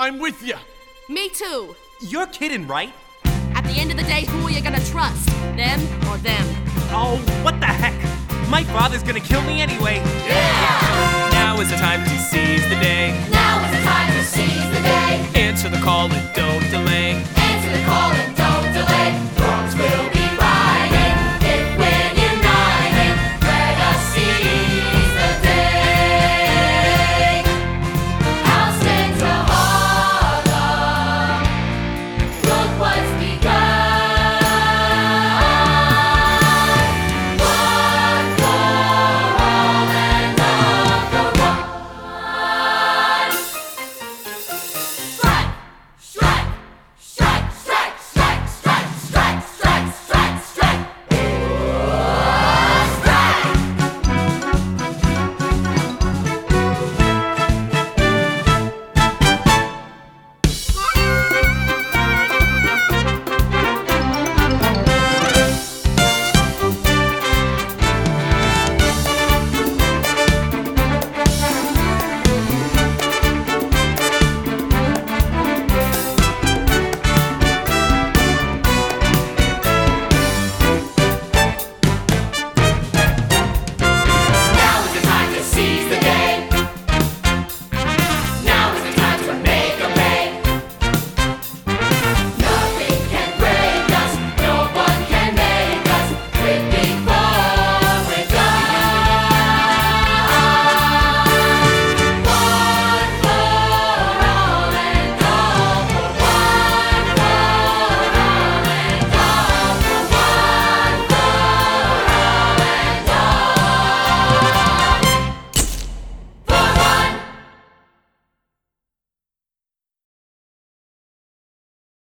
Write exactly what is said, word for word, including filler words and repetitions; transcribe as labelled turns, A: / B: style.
A: I'm with you.
B: Me too.
C: You're kidding, right?
B: At the end of the day, who are you gonna trust? Them or them?
C: Oh, what the heck? My father's gonna kill me anyway.
B: Yeah!
C: Now is the time to seize the day.
B: Now